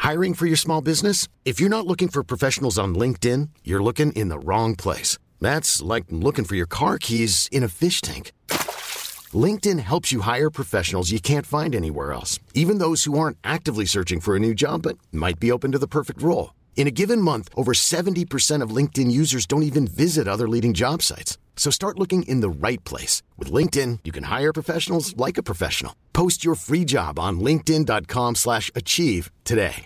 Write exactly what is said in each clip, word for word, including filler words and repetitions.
Hiring for your small business? If you're not looking for professionals on LinkedIn, you're looking in the wrong place. That's like looking for your car keys in a fish tank. LinkedIn helps you hire professionals you can't find anywhere else, even those who aren't actively searching for a new job but might be open to the perfect role. In a given month, over seventy percent of LinkedIn users don't even visit other leading job sites. So start looking in the right place. With LinkedIn, you can hire professionals like a professional. Post your free job on linkedin.com slash achieve today.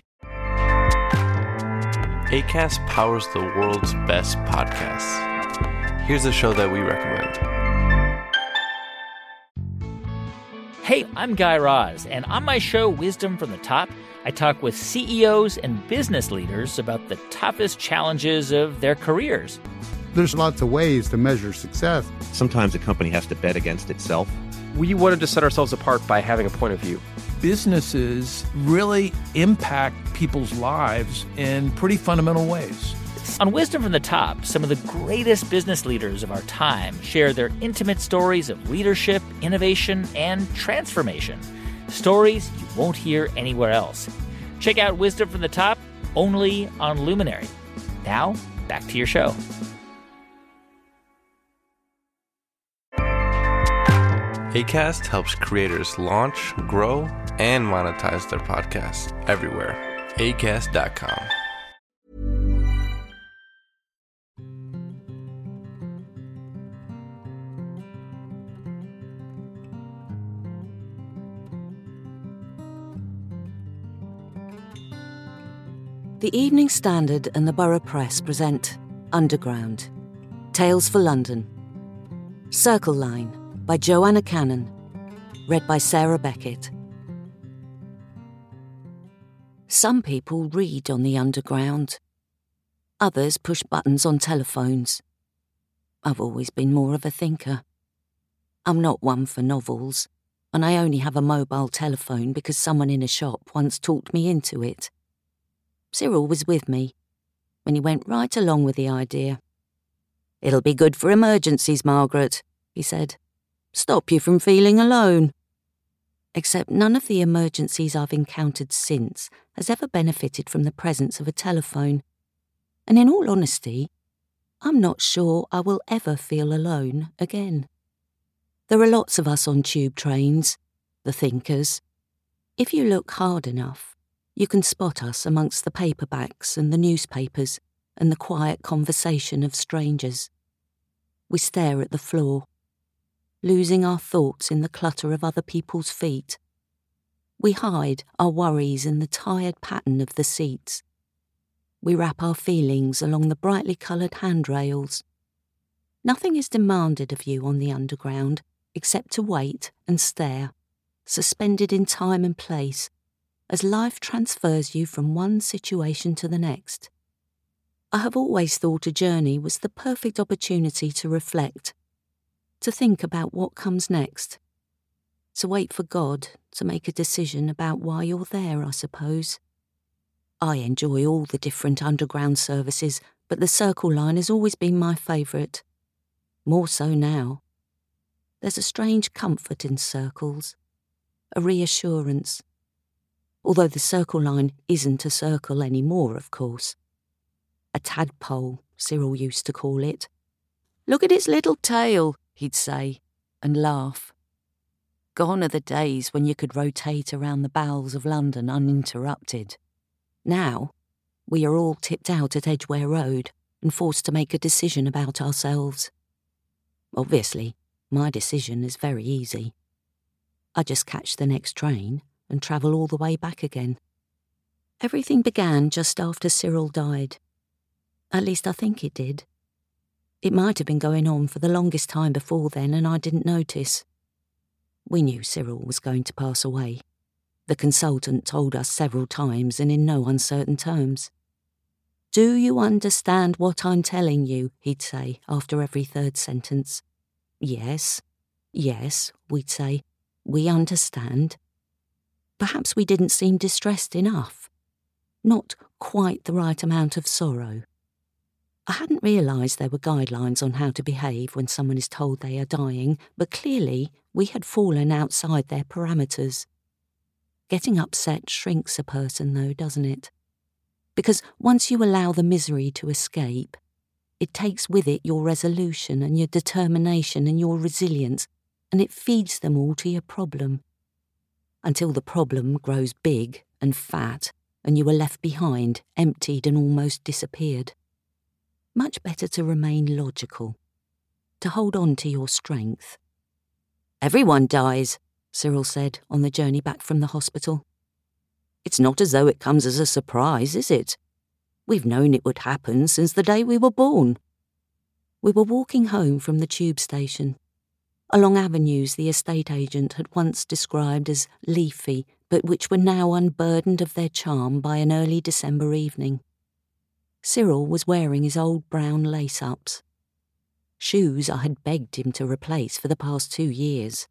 Acast powers the world's best podcasts. Here's a show that we recommend. Hey, I'm Guy Raz, and on my show, Wisdom from the Top, I talk with C E Os and business leaders about the toughest challenges of their careers. There's lots of ways to measure success. Sometimes a company has to bet against itself. We wanted to set ourselves apart by having a point of view. Businesses really impact people's lives in pretty fundamental ways. On Wisdom from the Top, some of the greatest business leaders of our time share their intimate stories of leadership, innovation, and transformation. Stories you won't hear anywhere else. Check out Wisdom from the Top, only on Luminary. Now, back to your show. Acast helps creators launch, grow, and monetize their podcasts everywhere. acast dot com. The Evening Standard and the Borough Press present Underground, Tales for London. Circle Line by Joanna Cannon, read by Sarah Beckett. Some people read on the Underground. Others push buttons on telephones. I've always been more of a thinker. I'm not one for novels, and I only have a mobile telephone because someone in a shop once talked me into it. Cyril was with me, and he went right along with the idea. "It'll be good for emergencies, Margaret," he said. "Stop you from feeling alone." Except none of the emergencies I've encountered since has ever benefited from the presence of a telephone. And in all honesty, I'm not sure I will ever feel alone again. There are lots of us on tube trains, the thinkers. If you look hard enough, you can spot us amongst the paperbacks and the newspapers and the quiet conversation of strangers. We stare at the floor, losing our thoughts in the clutter of other people's feet. We hide our worries in the tired pattern of the seats. We wrap our feelings along the brightly coloured handrails. Nothing is demanded of you on the Underground except to wait and stare, suspended in time and place, as life transfers you from one situation to the next. I have always thought a journey was the perfect opportunity to reflect, to think about what comes next, to wait for God to make a decision about why you're there, I suppose. I enjoy all the different Underground services, but the Circle Line has always been my favourite. More so now. There's a strange comfort in circles, a reassurance. Although the Circle Line isn't a circle anymore, of course. A tadpole, Cyril used to call it. "Look at its little tail," he'd say, and laugh. Gone are the days when you could rotate around the bowels of London uninterrupted. Now, we are all tipped out at Edgware Road and forced to make a decision about ourselves. Obviously, my decision is very easy. I just catch the next train and travel all the way back again. Everything began just after Cyril died. At least I think it did. It might have been going on for the longest time before then and I didn't notice. We knew Cyril was going to pass away. The consultant told us several times and in no uncertain terms. "Do you understand what I'm telling you?" he'd say after every third sentence. "Yes, yes," we'd say. "We understand." Perhaps we didn't seem distressed enough. Not quite the right amount of sorrow. I hadn't realised there were guidelines on how to behave when someone is told they are dying, but clearly we had fallen outside their parameters. Getting upset shrinks a person though, doesn't it? Because once you allow the misery to escape, it takes with it your resolution and your determination and your resilience, and it feeds them all to your problem. Until the problem grows big and fat, and you are left behind, emptied and almost disappeared. Much better to remain logical, to hold on to your strength. "Everyone dies," Cyril said on the journey back from the hospital. "It's not as though it comes as a surprise, is it? We've known it would happen since the day we were born." We were walking home from the tube station, along avenues the estate agent had once described as leafy, but which were now unburdened of their charm by an early December evening. Cyril was wearing his old brown lace-ups, shoes I had begged him to replace for the past two years.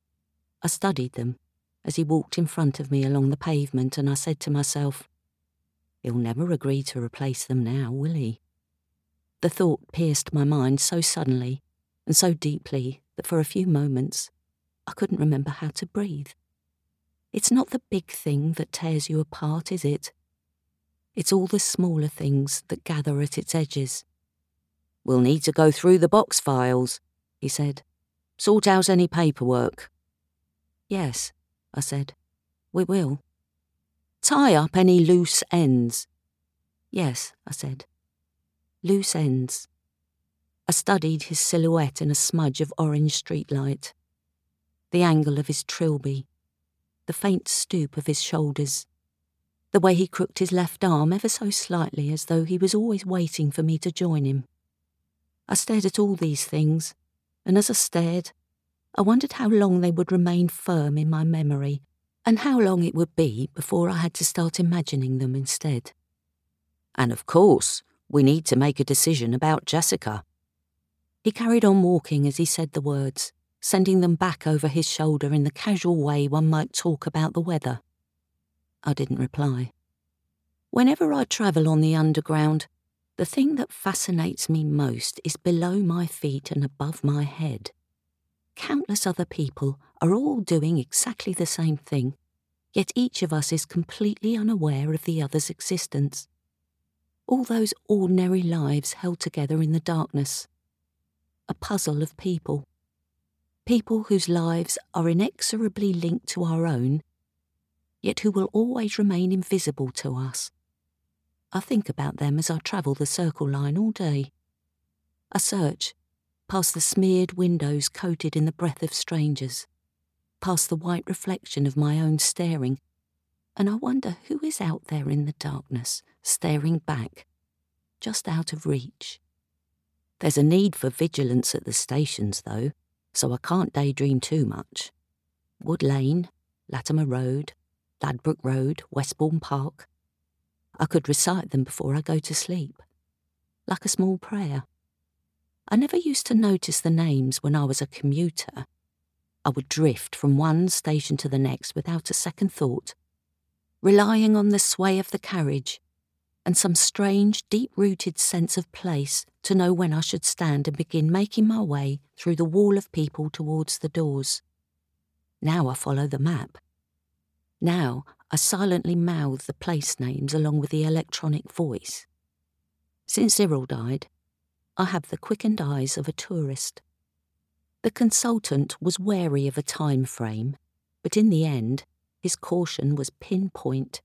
I studied them as he walked in front of me along the pavement, and I said to myself, he'll never agree to replace them now, will he? The thought pierced my mind so suddenly and so deeply that for a few moments I couldn't remember how to breathe. It's not the big thing that tears you apart, is it? It's all the smaller things that gather at its edges. "We'll need to go through the box files," he said. "Sort out any paperwork." "Yes," I said, "we will." "Tie up any loose ends." "Yes," I said. Loose ends. I studied his silhouette in a smudge of orange streetlight. The angle of his trilby, the faint stoop of his shoulders, the way he crooked his left arm ever so slightly as though he was always waiting for me to join him. I stared at all these things, and as I stared, I wondered how long they would remain firm in my memory, and how long it would be before I had to start imagining them instead. "And of course, we need to make a decision about Jessica." He carried on walking as he said the words, sending them back over his shoulder in the casual way one might talk about the weather. I didn't reply. Whenever I travel on the underground, the thing that fascinates me most is below my feet and above my head. Countless other people are all doing exactly the same thing, yet each of us is completely unaware of the other's existence. All those ordinary lives held together in the darkness. A puzzle of people. People whose lives are inexorably linked to our own, yet who will always remain invisible to us. I think about them as I travel the Circle Line all day. I search, past the smeared windows coated in the breath of strangers, past the white reflection of my own staring, and I wonder who is out there in the darkness, staring back, just out of reach. There's a need for vigilance at the stations, though, so I can't daydream too much. Wood Lane, Latimer Road, Ladbroke Road, Westbourne Park. I could recite them before I go to sleep, like a small prayer. I never used to notice the names when I was a commuter. I would drift from one station to the next without a second thought, relying on the sway of the carriage and some strange, deep-rooted sense of place to know when I should stand and begin making my way through the wall of people towards the doors. Now I follow the map. Now I silently mouth the place names along with the electronic voice. Since Cyril died, I have the quickened eyes of a tourist. The consultant was wary of a time frame, but in the end, his caution was pinpoint.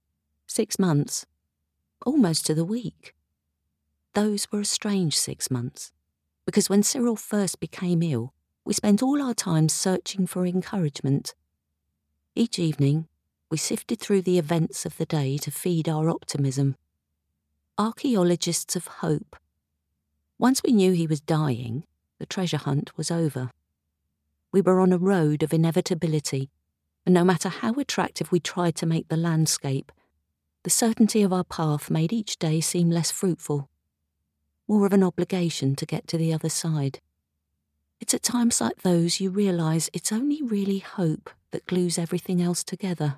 Six months, almost to the week. Those were a strange six months, because when Cyril first became ill, we spent all our time searching for encouragement. Each evening, we sifted through the events of the day to feed our optimism. Archaeologists of hope. Once we knew he was dying, the treasure hunt was over. We were on a road of inevitability, and no matter how attractive we tried to make the landscape, the certainty of our path made each day seem less fruitful, more of an obligation to get to the other side. It's at times like those you realise it's only really hope that glues everything else together.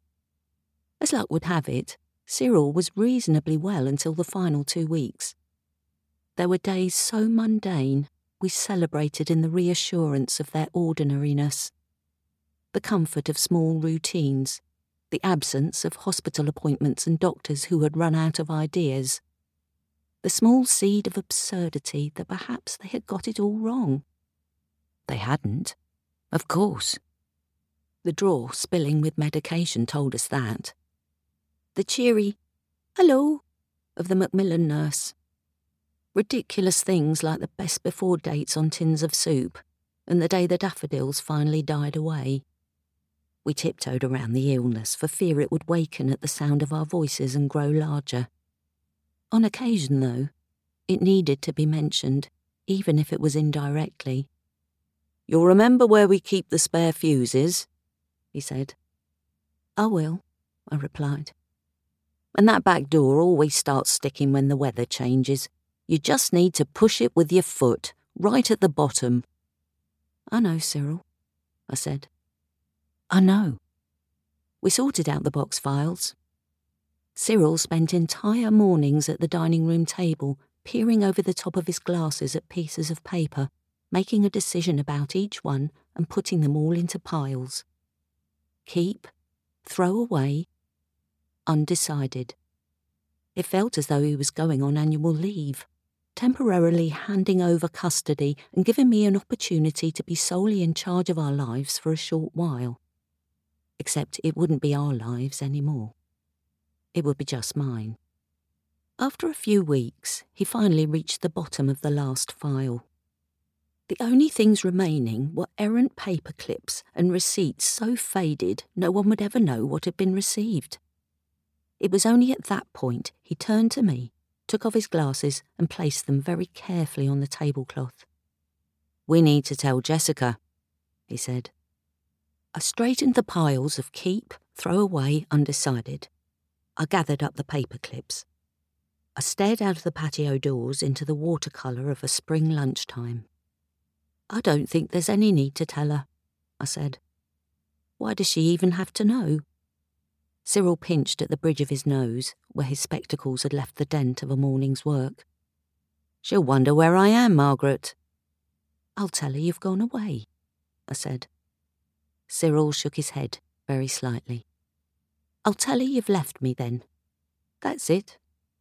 As luck would have it, Cyril was reasonably well until the final two weeks. There were days so mundane we celebrated in the reassurance of their ordinariness, the comfort of small routines, the absence of hospital appointments and doctors who had run out of ideas, the small seed of absurdity that perhaps they had got it all wrong. They hadn't, of course. The drawer spilling with medication told us that. The cheery, "Hello," of the Macmillan nurse. Ridiculous things like the best before dates on tins of soup and the day the daffodils finally died away. We tiptoed around the illness for fear it would waken at the sound of our voices and grow larger. On occasion, though, it needed to be mentioned, even if it was indirectly. "You'll remember where we keep the spare fuses," he said. "I will," I replied. "And that back door always starts sticking when the weather changes. You just need to push it with your foot, right at the bottom." "I know, Cyril," I said. "I know." We sorted out the box files. Cyril spent entire mornings at the dining room table, peering over the top of his glasses at pieces of paper, making a decision about each one and putting them all into piles. Keep, throw away, undecided. It felt as though he was going on annual leave, temporarily handing over custody and giving me an opportunity to be solely in charge of our lives for a short while. Except it wouldn't be our lives anymore. It would be just mine. After a few weeks, he finally reached the bottom of the last file. The only things remaining were errant paper clips and receipts so faded no one would ever know what had been received. It was only at that point he turned to me, took off his glasses and placed them very carefully on the tablecloth. "We need to tell Jessica," he said. I straightened the piles of keep, throw away, undecided. I gathered up the paper clips. I stared out of the patio doors into the watercolour of a spring lunchtime. "I don't think there's any need to tell her," I said. "Why does she even have to know?" Cyril pinched at the bridge of his nose, where his spectacles had left the dent of a morning's work. "She'll wonder where I am, Margaret." "I'll tell her you've gone away," I said. Cyril shook his head very slightly. "I'll tell her you've left me then. That's it."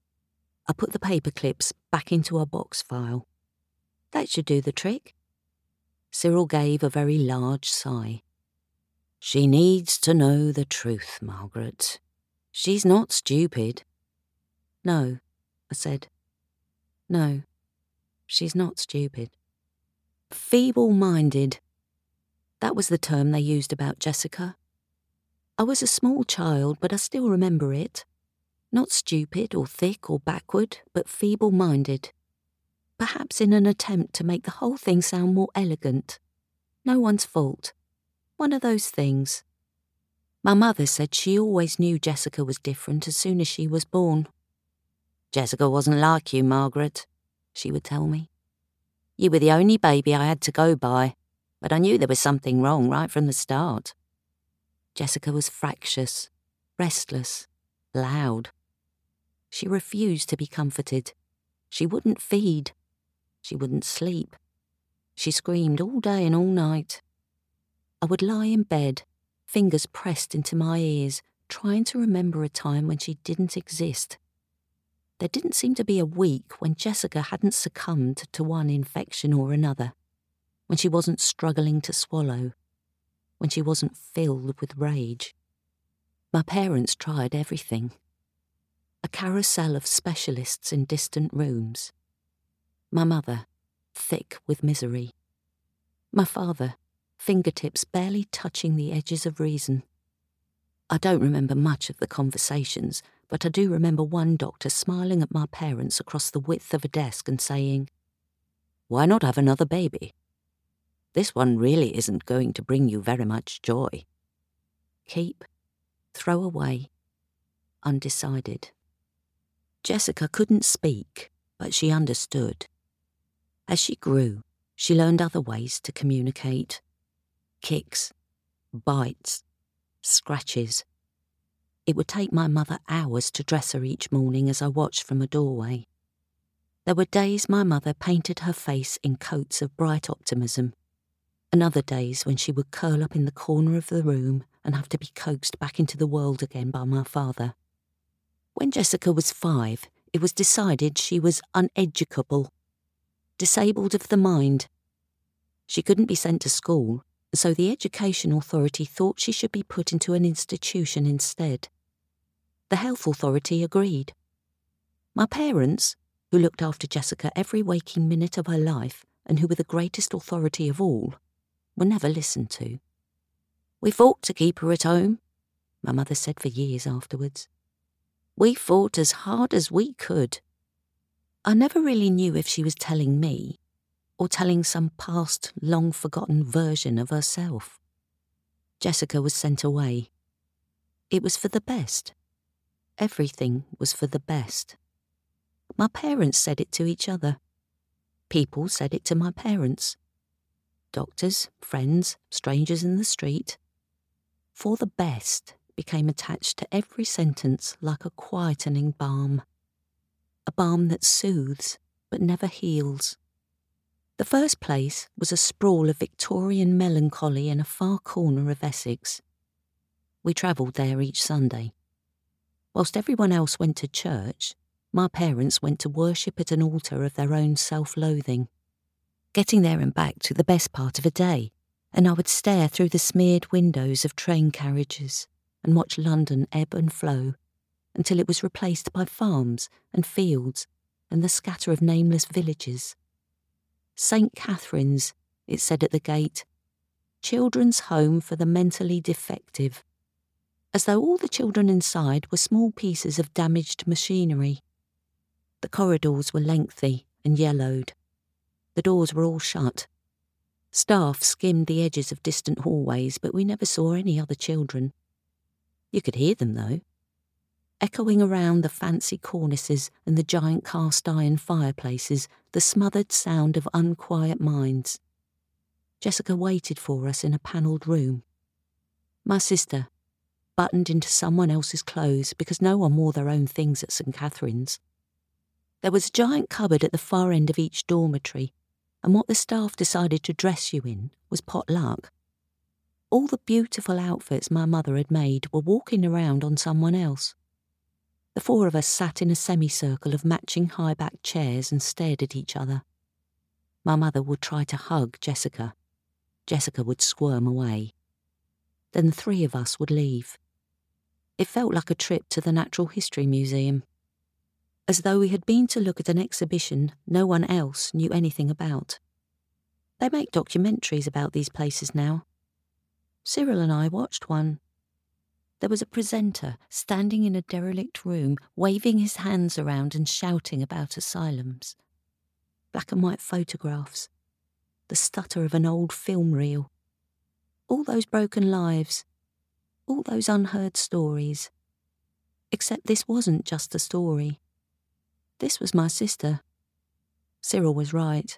I put the paper clips back into our box file. "That should do the trick." Cyril gave a very large sigh. "She needs to know the truth, Margaret. She's not stupid." "No," I said. "No, she's not stupid." Feeble-minded. That was the term they used about Jessica. I was a small child, but I still remember it. Not stupid or thick or backward, but feeble-minded. Perhaps in an attempt to make the whole thing sound more elegant. No one's fault. One of those things. My mother said she always knew Jessica was different as soon as she was born. "Jessica wasn't like you, Margaret," she would tell me. "You were the only baby I had to go by, but I knew there was something wrong right from the start." Jessica was fractious, restless, loud. She refused to be comforted. She wouldn't feed. She wouldn't sleep. She screamed all day and all night. I would lie in bed, fingers pressed into my ears, trying to remember a time when she didn't exist. There didn't seem to be a week when Jessica hadn't succumbed to one infection or another, when she wasn't struggling to swallow, when she wasn't filled with rage. My parents tried everything. A carousel of specialists in distant rooms. My mother, thick with misery. My father, fingertips barely touching the edges of reason. I don't remember much of the conversations, but I do remember one doctor smiling at my parents across the width of a desk and saying, "Why not have another baby? This one really isn't going to bring you very much joy." Keep, throw away, undecided. Jessica couldn't speak, but she understood. As she grew, she learned other ways to communicate. Kicks, bites, scratches. It would take my mother hours to dress her each morning as I watched from a doorway. There were days my mother painted her face in coats of bright optimism, and other days when she would curl up in the corner of the room, and have to be coaxed back into the world again by my father. When Jessica was five, it was decided she was uneducable, disabled of the mind. She couldn't be sent to school, so the Education Authority thought she should be put into an institution instead. The Health Authority agreed. My parents, who looked after Jessica every waking minute of her life and who were the greatest authority of all, were never listened to. "We fought to keep her at home," my mother said for years afterwards. "We fought as hard as we could." I never really knew if she was telling me or telling some past, long-forgotten version of herself. Jessica was sent away. It was for the best. Everything was for the best. My parents said it to each other. People said it to my parents. Doctors, friends, strangers in the street. "For the best" became attached to every sentence like a quietening balm. A balm that soothes but never heals. The first place was a sprawl of Victorian melancholy in a far corner of Essex. We travelled there each Sunday. Whilst everyone else went to church, my parents went to worship at an altar of their own self-loathing. Getting there and back took the best part of a day, and I would stare through the smeared windows of train carriages and watch London ebb and flow until it was replaced by farms and fields and the scatter of nameless villages. Saint Catherine's, it said at the gate, children's home for the mentally defective, as though all the children inside were small pieces of damaged machinery. The corridors were lengthy and yellowed. The doors were all shut. Staff skimmed the edges of distant hallways, but we never saw any other children. You could hear them, though, echoing around the fancy cornices and the giant cast-iron fireplaces, the smothered sound of unquiet minds. Jessica waited for us in a panelled room. My sister, buttoned into someone else's clothes because no one wore their own things at Saint Catherine's. There was a giant cupboard at the far end of each dormitory, and what the staff decided to dress you in was potluck. All the beautiful outfits my mother had made were walking around on someone else. The four of us sat in a semicircle of matching high-backed chairs and stared at each other. My mother would try to hug Jessica. Jessica would squirm away. Then the three of us would leave. It felt like a trip to the Natural History Museum, as though we had been to look at an exhibition no one else knew anything about. They make documentaries about these places now. Cyril and I watched one. There was a presenter standing in a derelict room, waving his hands around and shouting about asylums. Black and white photographs. The stutter of an old film reel. All those broken lives. All those unheard stories. Except this wasn't just a story. This was my sister. Cyril was right.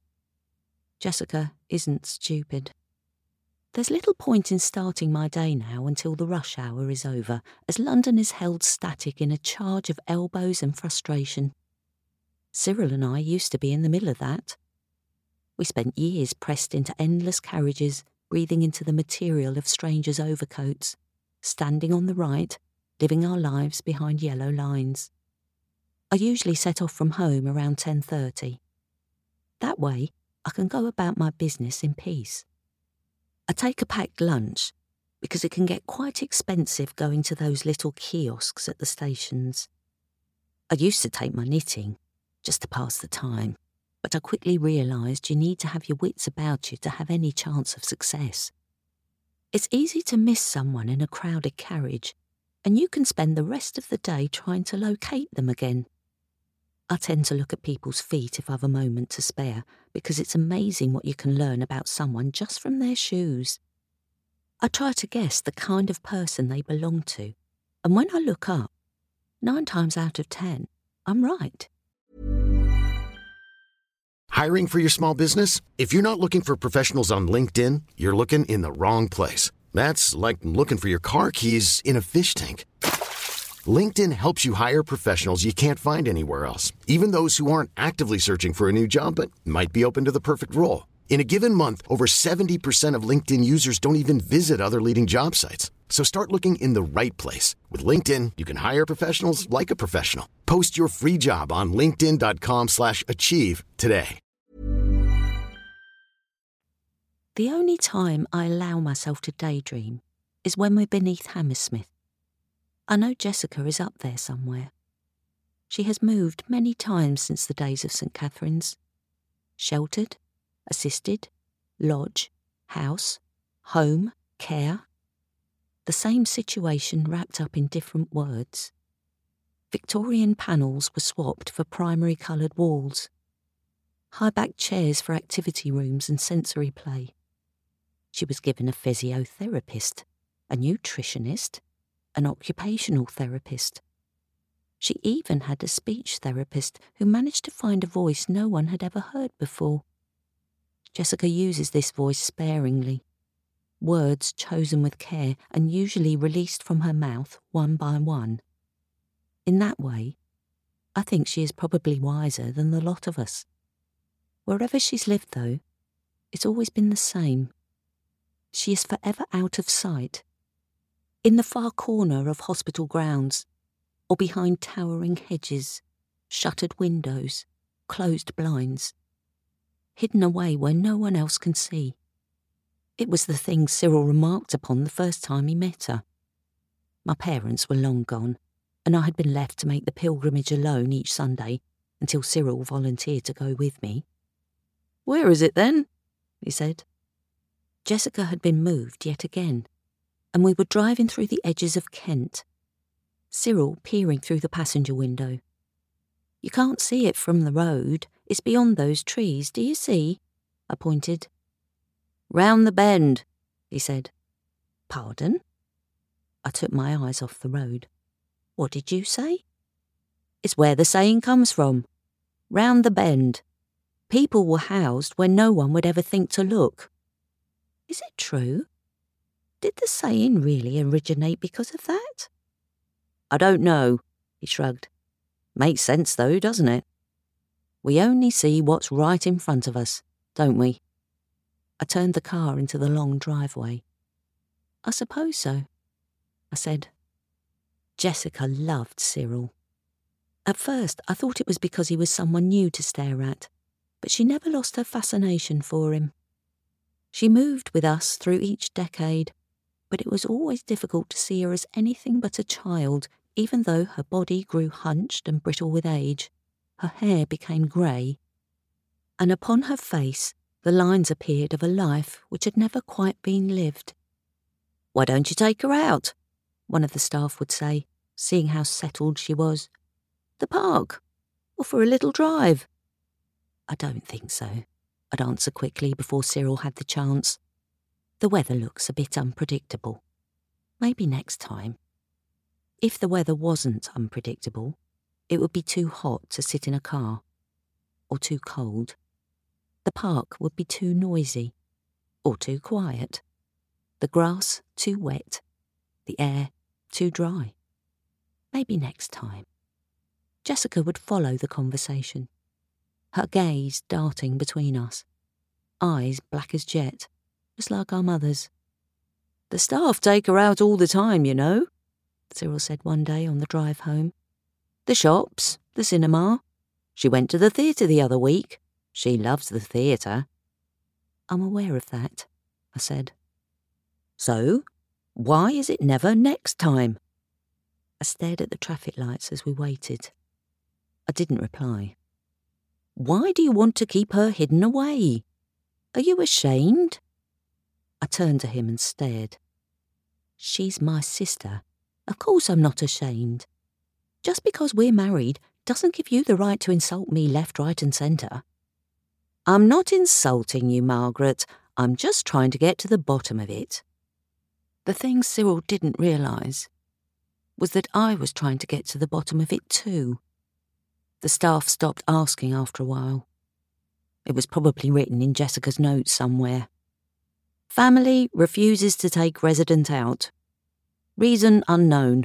Jessica isn't stupid. There's little point in starting my day now until the rush hour is over, as London is held static in a charge of elbows and frustration. Cyril and I used to be in the middle of that. We spent years pressed into endless carriages, breathing into the material of strangers' overcoats, standing on the right, living our lives behind yellow lines. I usually set off from home around ten thirty. That way, I can go about my business in peace. I take a packed lunch because it can get quite expensive going to those little kiosks at the stations. I used to take my knitting, just to pass the time, but I quickly realised you need to have your wits about you to have any chance of success. It's easy to miss someone in a crowded carriage, and you can spend the rest of the day trying to locate them again. I tend to look at people's feet if I've a moment to spare, because it's amazing what you can learn about someone just from their shoes. I try to guess the kind of person they belong to, and when I look up, nine times out of ten, I'm right. Hiring for your small business? If you're not looking for professionals on LinkedIn, you're looking in the wrong place. That's like looking for your car keys in a fish tank. LinkedIn helps you hire professionals you can't find anywhere else, even those who aren't actively searching for a new job but might be open to the perfect role. In a given month, over seventy percent of LinkedIn users don't even visit other leading job sites. So start looking in the right place. With LinkedIn, you can hire professionals like a professional. Post your free job on linkedin.com slash achieve today. The only time I allow myself to daydream is when we're beneath Hammersmith. I know Jessica is up there somewhere. She has moved many times since the days of St Catherine's. Sheltered, assisted, lodge, house, home, care. The same situation wrapped up in different words. Victorian panels were swapped for primary coloured walls. High-backed chairs for activity rooms and sensory play. She was given a physiotherapist, a nutritionist, an occupational therapist. She even had a speech therapist who managed to find a voice no one had ever heard before. Jessica uses this voice sparingly. Words chosen with care and usually released from her mouth one by one. In that way, I think she is probably wiser than the lot of us. Wherever she's lived, though, it's always been the same. She is forever out of sight. In the far corner of hospital grounds, or behind towering hedges, shuttered windows, closed blinds, hidden away where no one else can see. It was the thing Cyril remarked upon the first time he met her. My parents were long gone, and I had been left to make the pilgrimage alone each Sunday until Cyril volunteered to go with me. "Where is it then?" he said. Jessica had been moved yet again, and we were driving through the edges of Kent. Cyril peering through the passenger window. "You can't see it from the road. It's beyond those trees, do you see?" I pointed. "Round the bend," he said. "Pardon?" I took my eyes off the road. "What did you say?" "It's where the saying comes from. Round the bend. People were housed where no one would ever think to look." "Is it true? Did the saying really originate because of that?" "I don't know," he shrugged. "Makes sense though, doesn't it? We only see what's right in front of us, don't we?" I turned the car into the long driveway. "I suppose so," I said. Jessica loved Cyril. At first I thought it was because he was someone new to stare at, but she never lost her fascination for him. She moved with us through each decade, but it was always difficult to see her as anything but a child, even though her body grew hunched and brittle with age. Her hair became grey, and upon her face the lines appeared of a life which had never quite been lived. "Why don't you take her out?" one of the staff would say, seeing how settled she was. "The park, or for a little drive?" "I don't think so," I'd answer quickly before Cyril had the chance. "The weather looks a bit unpredictable. Maybe next time." If the weather wasn't unpredictable, it would be too hot to sit in a car, or too cold. The park would be too noisy, or too quiet. The grass too wet, the air too dry. Maybe next time. Jessica would follow the conversation, her gaze darting between us, eyes black as jet, just like our mother's. "The staff take her out all the time, you know," Cyril said one day on the drive home. "The shops, the cinema. She went to the theatre the other week. She loves the theatre." "I'm aware of that," I said. "So, why is it never next time?" I stared at the traffic lights as we waited. I didn't reply. "Why do you want to keep her hidden away? Are you ashamed?" I turned to him and stared. "She's my sister. Of course I'm not ashamed. Just because we're married doesn't give you the right to insult me left, right and centre." "I'm not insulting you, Margaret. I'm just trying to get to the bottom of it." The thing Cyril didn't realise was that I was trying to get to the bottom of it too. The staff stopped asking after a while. It was probably written in Jessica's notes somewhere. "Family refuses to take resident out. Reason unknown."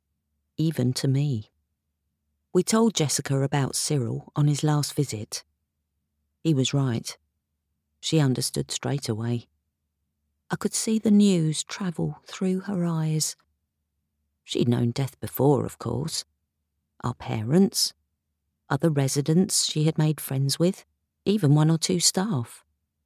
Even to me. We told Jessica about Cyril on his last visit. He was right. She understood straight away. I could see the news travel through her eyes. She'd known death before, of course. Our parents, other residents she had made friends with, even one or two staff.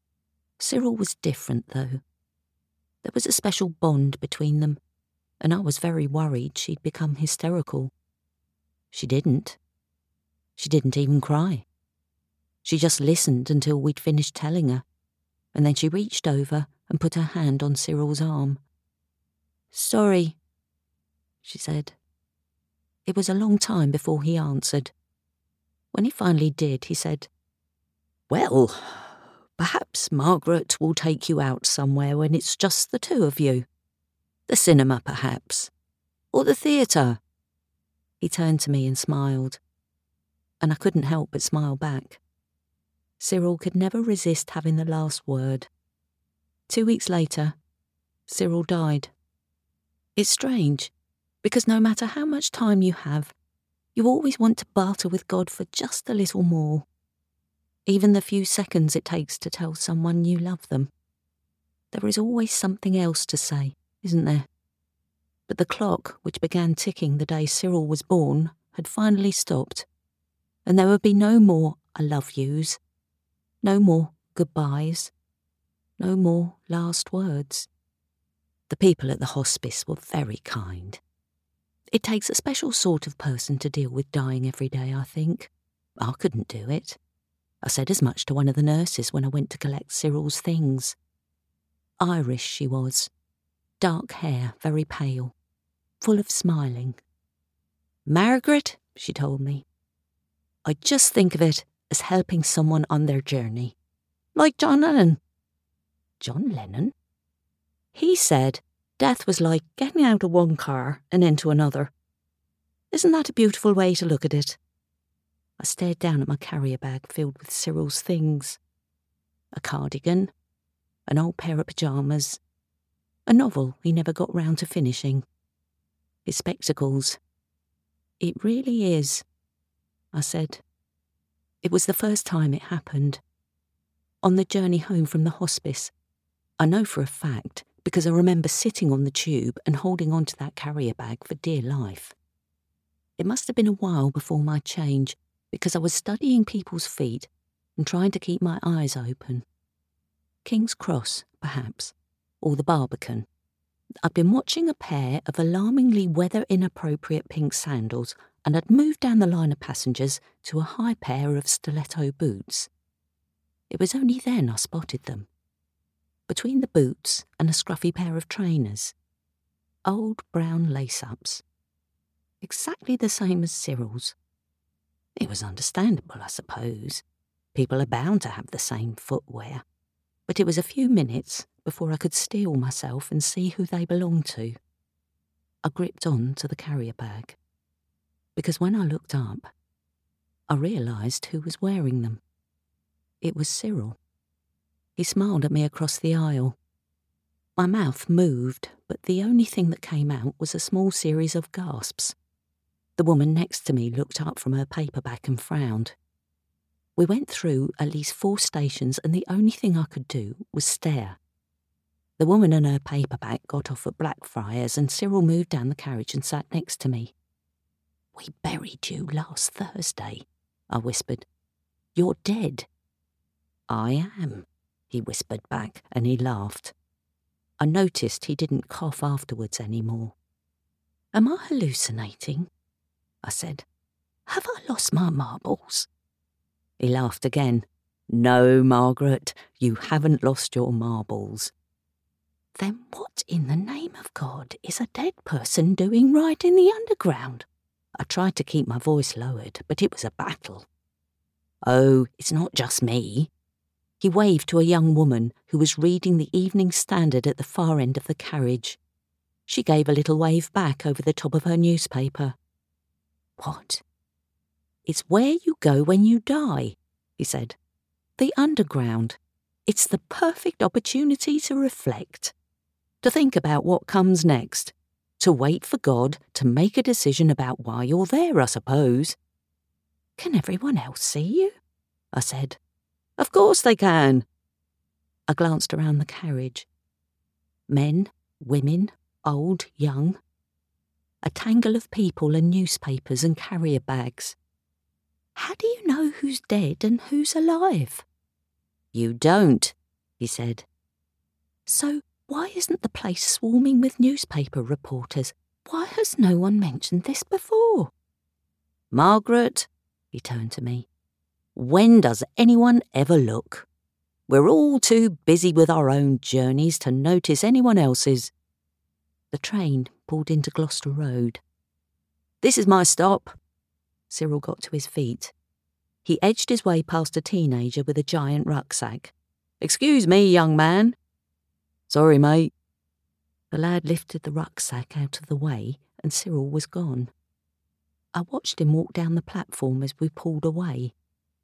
Cyril was different, though. There was a special bond between them, and I was very worried she'd become hysterical. She didn't. She didn't even cry. She just listened until we'd finished telling her, and then she reached over and put her hand on Cyril's arm. "Sorry," she said. It was a long time before he answered. When he finally did, he said, "Well, perhaps Margaret will take you out somewhere when it's just the two of you. The cinema, perhaps. Or the theatre." He turned to me and smiled, and I couldn't help but smile back. Cyril could never resist having the last word. Two weeks later, Cyril died. It's strange, because no matter how much time you have, you always want to barter with God for just a little more. Even the few seconds it takes to tell someone you love them. There is always something else to say, isn't there? But the clock, which began ticking the day Cyril was born, had finally stopped, and there would be no more I love yous, no more goodbyes, no more last words. The people at the hospice were very kind. It takes a special sort of person to deal with dying every day, I think. I couldn't do it. I said as much to one of the nurses when I went to collect Cyril's things. Irish she was, dark hair, very pale, full of smiling. "Margaret," she told me, "I just think of it as helping someone on their journey. Like John Lennon." John Lennon? He said death was like getting out of one car and into another. Isn't that a beautiful way to look at it? I stared down at my carrier bag filled with Cyril's things. A cardigan, an old pair of pyjamas, a novel he never got round to finishing, his spectacles. "It really is," I said. It was the first time it happened. On the journey home from the hospice, I know for a fact because I remember sitting on the tube and holding on to that carrier bag for dear life. It must have been a while before my change because I was studying people's feet and trying to keep my eyes open. King's Cross, perhaps, or the Barbican. I'd been watching a pair of alarmingly weather-inappropriate pink sandals, and I'd moved down the line of passengers to a high pair of stiletto boots. It was only then I spotted them. Between the boots and a scruffy pair of trainers. Old brown lace-ups. Exactly the same as Cyril's. It was understandable, I suppose. People are bound to have the same footwear. But it was a few minutes before I could steel myself and see who they belonged to. I gripped on to the carrier bag. Because when I looked up, I realised who was wearing them. It was Cyril. He smiled at me across the aisle. My mouth moved, but the only thing that came out was a small series of gasps. The woman next to me looked up from her paperback and frowned. We went through at least four stations and the only thing I could do was stare. The woman and her paperback got off at Blackfriars and Cyril moved down the carriage and sat next to me. "We buried you last Thursday," I whispered. "You're dead." "I am," he whispered back, and he laughed. I noticed he didn't cough afterwards anymore. "Am I hallucinating?" I said. "Have I lost my marbles?" He laughed again. "No, Margaret, you haven't lost your marbles." "Then what in the name of God is a dead person doing right in the underground?" I tried to keep my voice lowered, but it was a battle. "Oh, it's not just me." He waved to a young woman who was reading the Evening Standard at the far end of the carriage. She gave a little wave back over the top of her newspaper. "What?" "It's where you go when you die," he said. "The underground. It's the perfect opportunity to reflect. To think about what comes next. To wait for God to make a decision about why you're there, I suppose." "Can everyone else see you?" I said. "Of course they can." I glanced around the carriage. Men, women, old, young. A tangle of people and newspapers and carrier bags. How do you know who's dead and who's alive? You don't, he said. So why isn't the place swarming with newspaper reporters? Why has no one mentioned this before? Margaret, he turned to me, when does anyone ever look? We're all too busy with our own journeys to notice anyone else's. The train pulled into Gloucester Road. This is my stop. Cyril got to his feet. He edged his way past a teenager with a giant rucksack. Excuse me, young man. Sorry, mate. The lad lifted the rucksack out of the way and Cyril was gone. I watched him walk down the platform as we pulled away.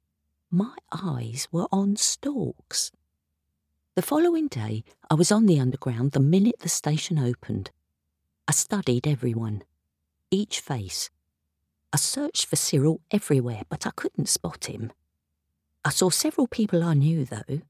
My eyes were on stalks. The following day, I was on the Underground the minute the station opened. I studied everyone, each face. I searched for Cyril everywhere, but I couldn't spot him. I saw several people I knew, though.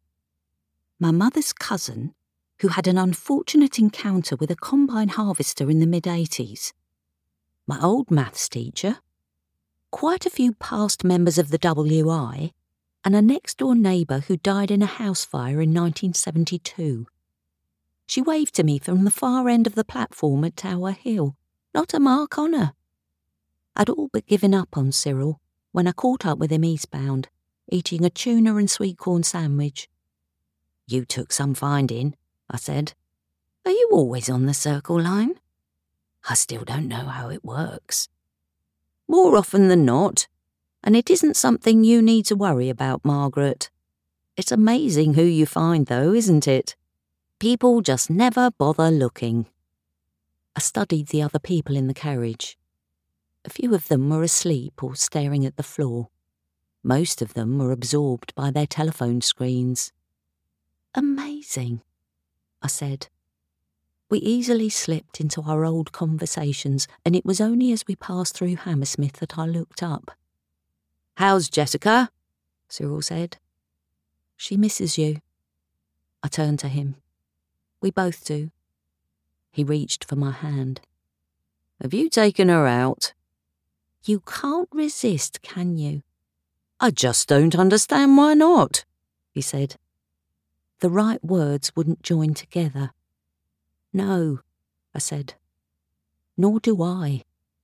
My mother's cousin, who had an unfortunate encounter with a combine harvester in the mid-eighties. My old maths teacher, quite a few past members of the W I, and a next-door neighbour who died in a house fire in nineteen seventy-two. She waved to me from the far end of the platform at Tower Hill. Not a mark on her. I'd all but given up on Cyril when I caught up with him eastbound, eating a tuna and sweet corn sandwich. You took some finding, I said. Are you always on the Circle Line? I still don't know how it works. More often than not, and it isn't something you need to worry about, Margaret. It's amazing who you find, though, isn't it? People just never bother looking. I studied the other people in the carriage. A few of them were asleep or staring at the floor. Most of them were absorbed by their telephone screens. Amazing, I said. We easily slipped into our old conversations, and it was only as we passed through Hammersmith that I looked up. How's Jessica? Cyril said. She misses you. I turned to him. We both do. He reached for my hand. Have you taken her out? You can't resist, can you? I just don't understand why not, he said. The right words wouldn't join together. No, I said. Nor do I.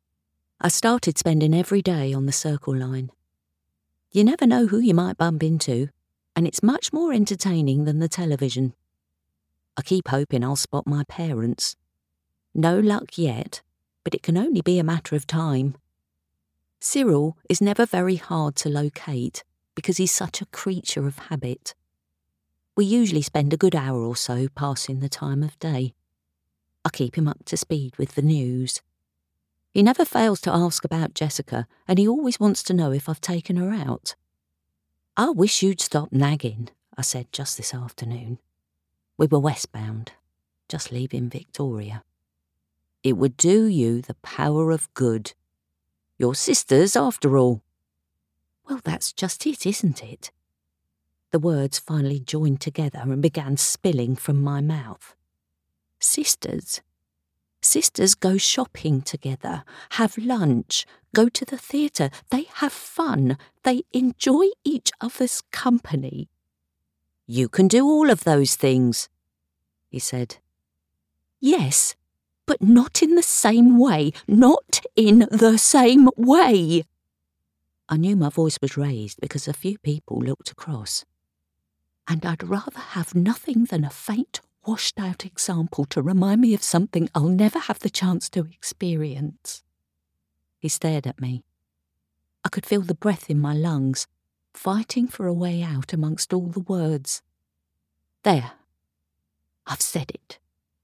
I started spending every day on the Circle Line. You never know who you might bump into, and it's much more entertaining than the television. I keep hoping I'll spot my parents. No luck yet, but it can only be a matter of time. Cyril is never very hard to locate because he's such a creature of habit. We usually spend a good hour or so passing the time of day. I keep him up to speed with the news. He never fails to ask about Jessica, and he always wants to know if I've taken her out. I wish you'd stop nagging, I said just this afternoon. We were westbound, just leaving Victoria. It would do you the power of good. Your sisters, after all. Well, that's just it, isn't it? The words finally joined together and began spilling from my mouth. Sisters. Sisters go shopping together, have lunch, go to the theatre. They have fun. They enjoy each other's company. You can do all of those things, he said. Yes, but not in the same way. Not in the same way. I knew my voice was raised because a few people looked across. And I'd rather have nothing than a faint, washed-out example to remind me of something I'll never have the chance to experience. He stared at me. I could feel the breath in my lungs, fighting for a way out amongst all the words. There. I've said it.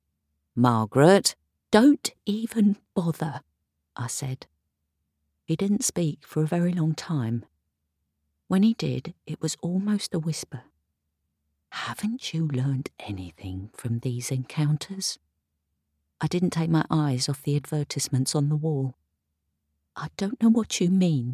Margaret, don't even bother, I said. He didn't speak for a very long time. When he did, it was almost a whisper. Haven't you learned anything from these encounters? I didn't take my eyes off the advertisements on the wall. I don't know what you mean.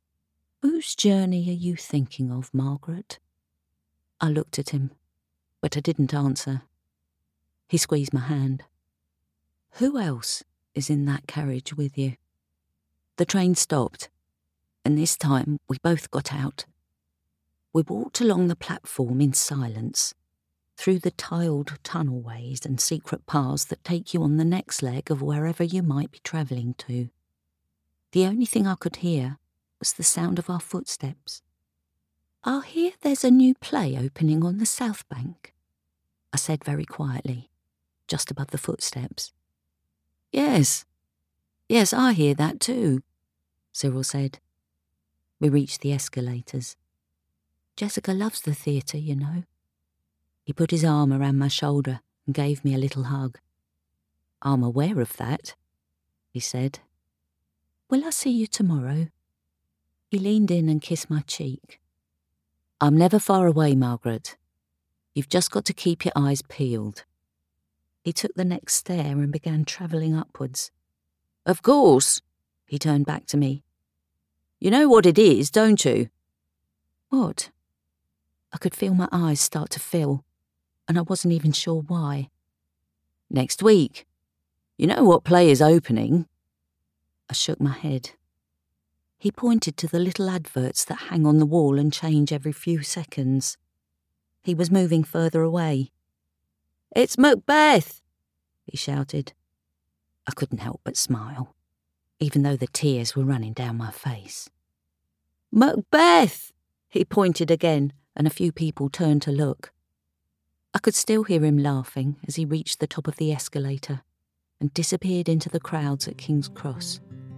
Whose journey are you thinking of, Margaret? I looked at him, but I didn't answer. He squeezed my hand. Who else is in that carriage with you? The train stopped, and this time we both got out. We walked along the platform in silence, through the tiled tunnelways and secret paths that take you on the next leg of wherever you might be travelling to. The only thing I could hear was the sound of our footsteps. I hear there's a new play opening on the South Bank, I said very quietly, just above the footsteps. Yes, yes, I hear that too, Cyril said. We reached the escalators. Jessica loves the theatre, you know. He put his arm around my shoulder and gave me a little hug. I'm aware of that, he said. Will I see you tomorrow? He leaned in and kissed my cheek. I'm never far away, Margaret. You've just got to keep your eyes peeled. He took the next stair and began travelling upwards. Of course, he turned back to me. You know what it is, don't you? What? I could feel my eyes start to fill, and I wasn't even sure why. Next week. You know what play is opening? I shook my head. He pointed to the little adverts that hang on the wall and change every few seconds. He was moving further away. It's Macbeth, he shouted. I couldn't help but smile, even though the tears were running down my face. Macbeth, he pointed again, and a few people turned to look. I could still hear him laughing as he reached the top of the escalator and disappeared into the crowds at King's Cross.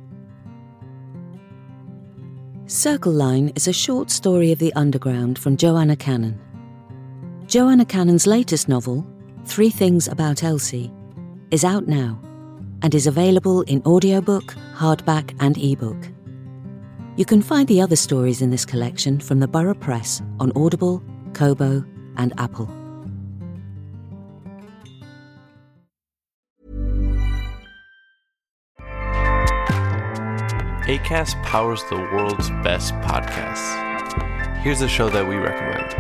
Circle Line is a short story of the underground from Joanna Cannon. Joanna Cannon's latest novel, Three Things About Elsie, is out now and is available in audiobook, hardback and ebook. You can find the other stories in this collection from the Borough Press on Audible, Kobo and Apple. Acast powers the world's best podcasts. Here's a show that we recommend.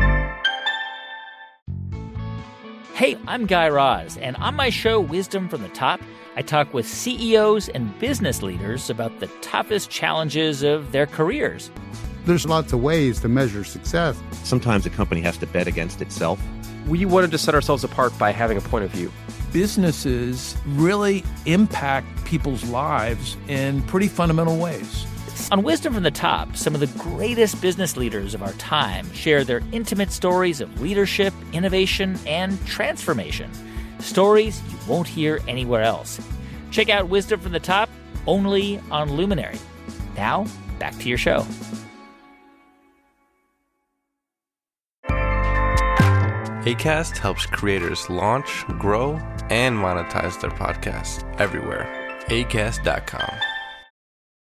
Hey, I'm Guy Raz, and on my show, Wisdom from the Top, I talk with C E Os and business leaders about the toughest challenges of their careers. There's lots of ways to measure success. Sometimes a company has to bet against itself. We wanted to set ourselves apart by having a point of view. Businesses really impact people's lives in pretty fundamental ways. On Wisdom from the Top, some of the greatest business leaders of our time share their intimate stories of leadership, innovation, and transformation. Stories you won't hear anywhere else. Check out Wisdom from the Top only on Luminary. Now, back to your show. Acast helps creators launch, grow, and monetize their podcasts everywhere. acast dot com.